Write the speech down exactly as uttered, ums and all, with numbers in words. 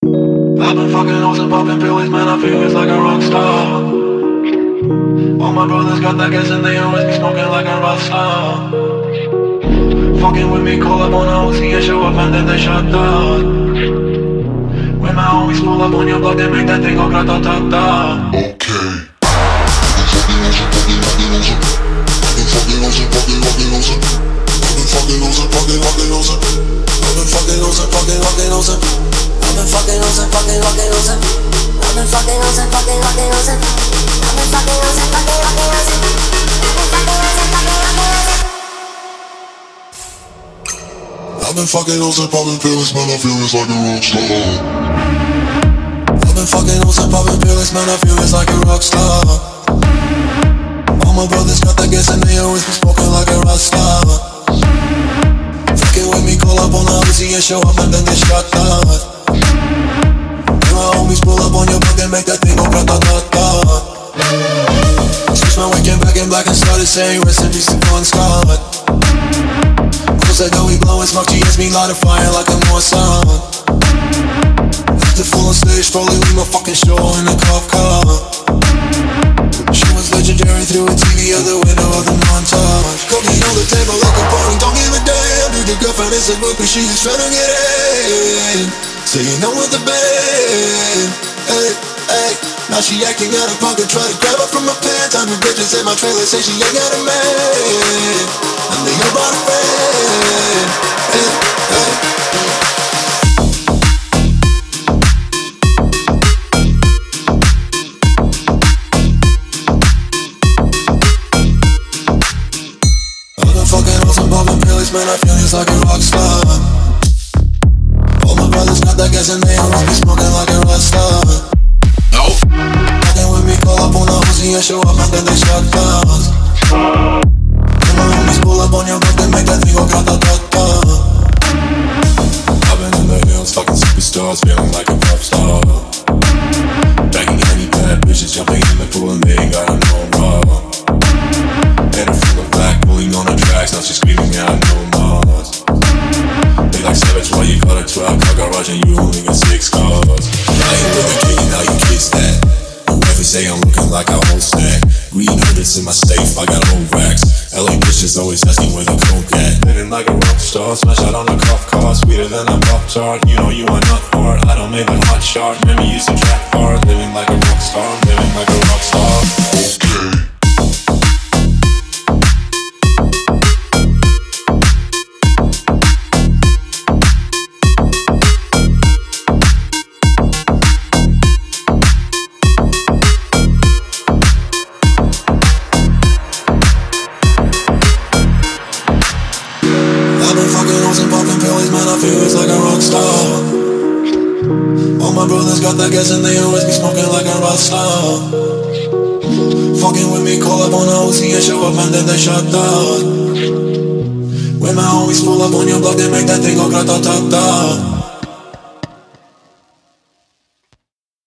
I've been fucking hoes and popping pills, man, I feel it's like a rock star. All my brothers got that gas and they always be smoking like a rock star. Fucking with me, call up on a O C and show up and then they shut down. When my homies pull up on your block, they make that thing go grata-ta-ta. Okay. Fucking losing, fucking, fucking losing. I've been fucking losing, fucking, fucking losing. I've been fucking losing, fucking, fucking losing. I've been fucking losing, fucking, fucking losing. I've been fucking losing, fucking, fucking losing. I've been fucking losing, fucking, fucking losing. I've been fucking losing, fucking, fucking losing. I've been fucking losing, popping pills, man, I feel it's like a rock star. I've been fucking losing, popping pills, man, I feel it's like a rock star. All my brothers got that gas and they always be smoking like a rock star. Fucking with me, call up on the O C and show up and then they shut down. When my homies pull up on your block, they make that thing go grata-ta-ta. Switch my weekend back in black and started saying rest in peace to Bon Scott. Cause I know we blowin' smoke, G S me light a fire like a Mossad. After full on stage, probably leave my fucking show in a cop car. She was legendary through a T V out the window of the montage. Cooking on the table like a party, don't give a damn. Dude, the girlfriend is a groupie, she is tryna get in. Saying I'm with the band. Hey, hey. Now she acting out of pocket, try to grab her from my pants. I'm the bitches in my trailer, say she ain't got a man. And they all brought a friend. Hey, hey. Fucking on some poppin' pills, man, I feel it's like a rock star. All my brothers got that gas and they always be smoking like a rock star. No. Fucking with me, call up on the O C and show up and then they shut down. When my homies pull up on your block, they make that thing go grata-ta-ta. I've been in the hills, fucking superstars, feeling like a pop star. Banging any bad bitches, jumping in the pool and they ain't got no problem. Had her full of black, pulling on the tracks, now she's screaming out no more. They like savage, why you got a twelve car garage and you only got six cars. I ain't with a king, now you kiss that. Whoever say I'm looking like a whole stack. Green hundreds in my safe, I got old racks. L A bitches always asking where the coke at. Living like a rock star, smash out on a cop car. Sweeter than a pop tart, you know you are not hard. I don't make a hot shot, never used to track hard. Living like a rock star, living like a rock star. Okay. All my brothers got that gas and they always be smoking like a rock star. Fucking with me, call up on the O C and show up and then they shut down. When my homies pull up on your block, they make that thing go grata-ta-ta.